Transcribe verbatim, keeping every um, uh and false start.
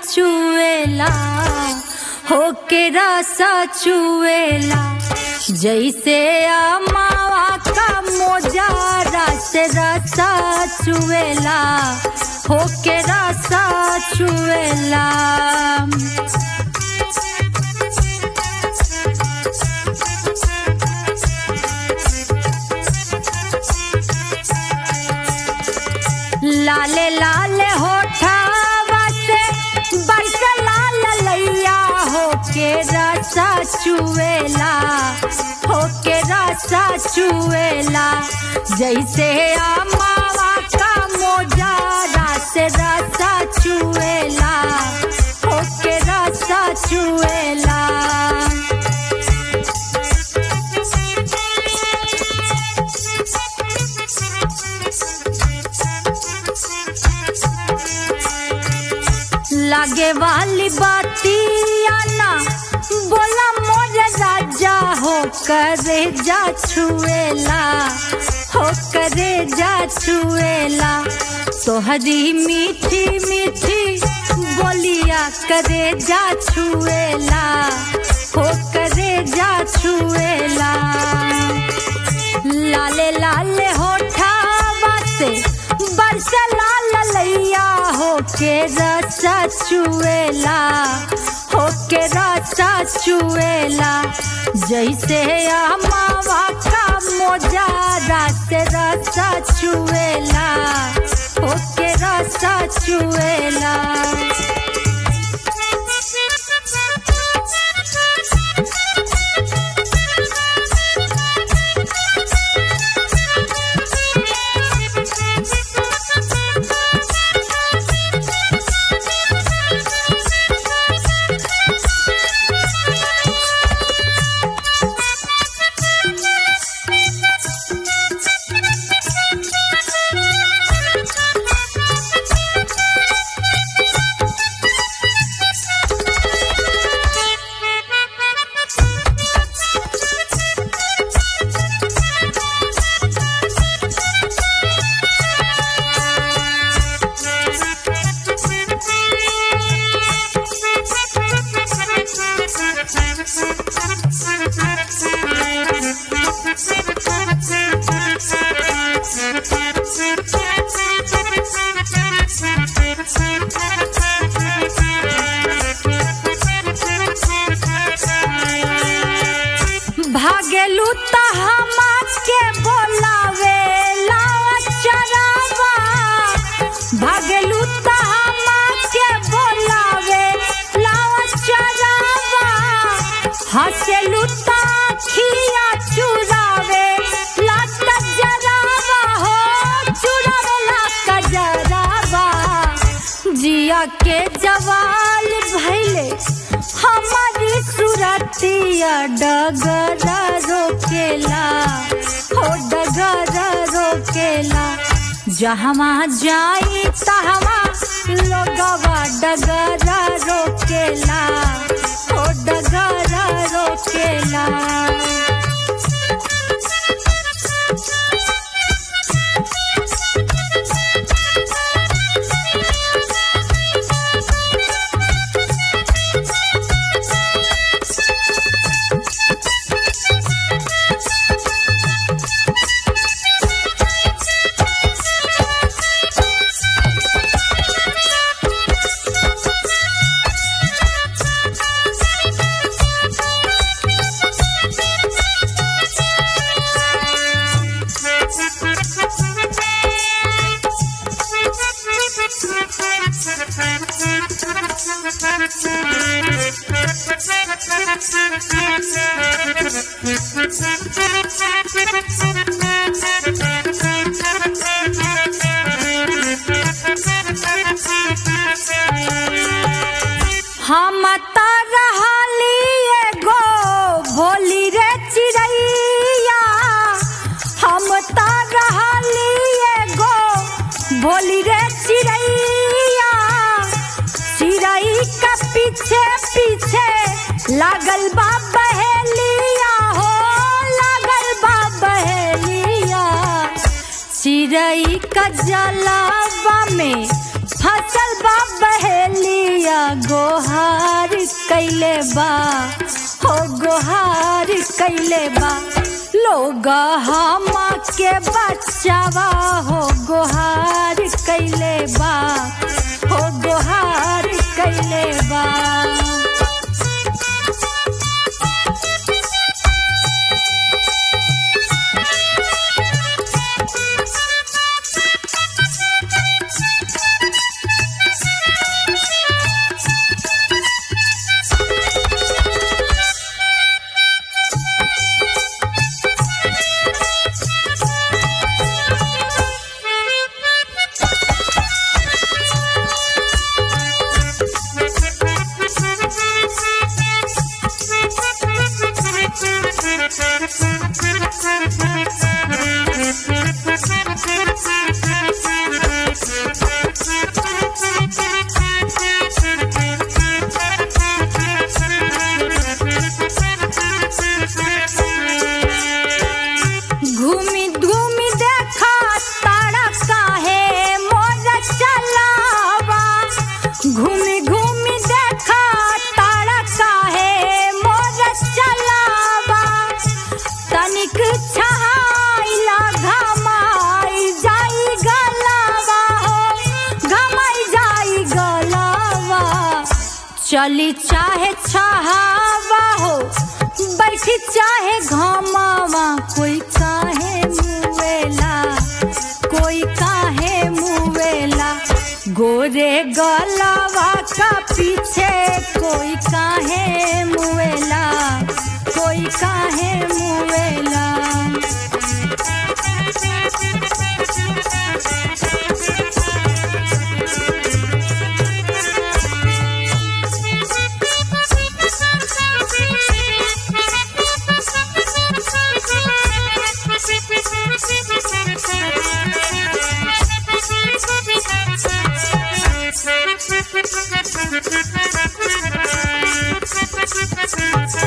चुएला होके रसा चुएला जैसे अमावा का मोजारा से रसा चुएला होके रसा चुएला। लाले लाले होठावा से बरस लाल लैया होके रसा चुएला होके रसा चुएला जैसे अमावा का मोजारा से रसा चुएला होके रसा चुएला। लागे वाली बातिया ना बोला मोर राजा हो करे जा छुएला हो करे जा छुएला तोहरी मीठी मीठी बोलिया करे जा छुएला हो करे जा छुएला। लाले लाले होठावा से बरस लाल लैया होके रसा चुएला होके रसा चुएला जैसे अमावा का मोजारा से रसा चुएला होके रसा चुएला। भागेलू त हमा के बोलावे लावा चरावा भागेलू त हमा के बोलावे लावा चरावा हंसेलू त खिया चुरावे लात जरावा हो चुरावे लात जरावा जिया के जवाल भइले हमारी सुरतिया डगरा रोकेला हो डगरा रोकेला जहवा जाई तहवा लोगवा डगरा रोकेला हो डगरा रोकेला। हम तरहली एगो भोली रे चिड़ैया हम तरहली एगो भोली रे चिड़ैया चिड़ै का पीछे पीछे लागल बा बहेलिया हो लागल बा बहेलिया चिड़ै का जलावा में फसल बा बहेलिया मैया गोहार कैले बा हो गोहार कैले बा लोग हमा के बचावा हो गोहार कैले बा हो गोहार कैले बा। घूमी घूमी देखा तारा काहे मोर चलावा घूमी घूमी देखा तारा काहे मोर चलावा तनिक छहाइला घमाई जाई गलावा हो घमाई जाई गलावा चली चाहे छहावा हो बैठी चाहे घमावा कोई काहे मुवेला कोई काहे मुवेला गोरे गलावा का पीछे कोई काहे मुवेला कोई काहे मुवेला। Thank you.